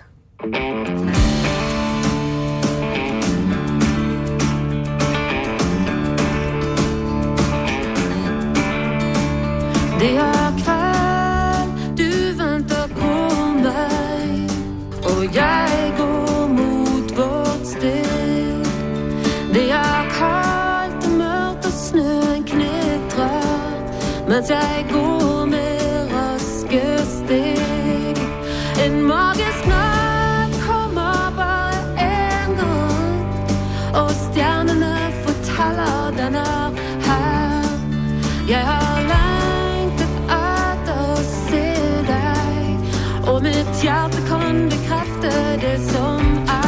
Det kveld, du venter på meg, og jeg går mot vårt sted. Det kaldt og mørkt og snøen knitrer, mens jeg går med raske steg. En magisk natt kommer bare en gang, og stjernene forteller den her. Jeg har mitt hjerte kan bekrefte det som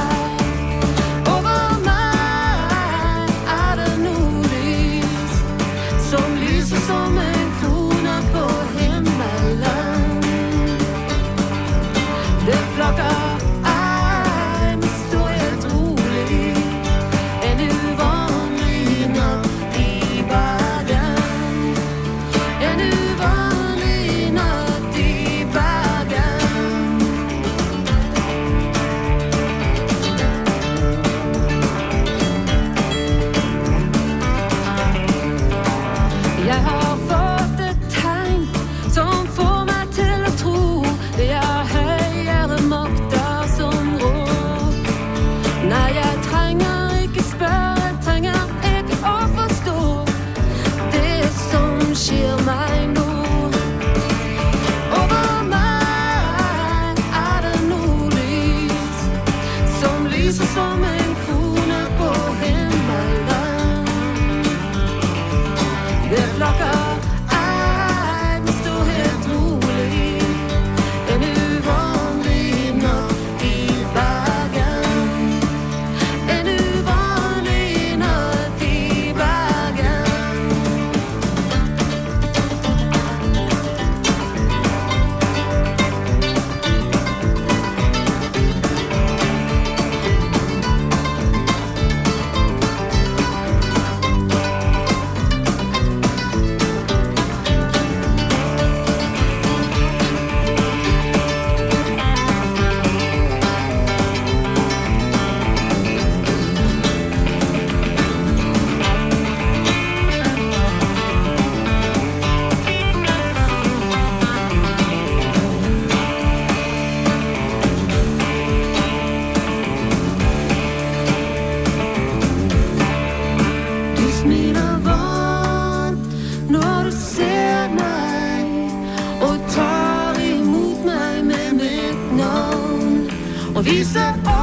Over meg det nordlys, som lyser som en krone på himmelen. Det flakker men står helt rolig, en uvanlig natt i Bergen. En uvanlig natt i Bergen. Jeg har fått et tegn som får meg til å tro det høyere makter som rår. Nei, jeg trenger ikke spørre, trenger ikke å forstå det som skjer meg nå. Over meg det nordlys, som lyser som en krone på himmelen. Det flakker men står helt rolig, en uvanlig natt i Bergen. En uvanlig natt i Bergen. Du smiler varmt når du ser meg, og tar imot meg med mitt navn, og viser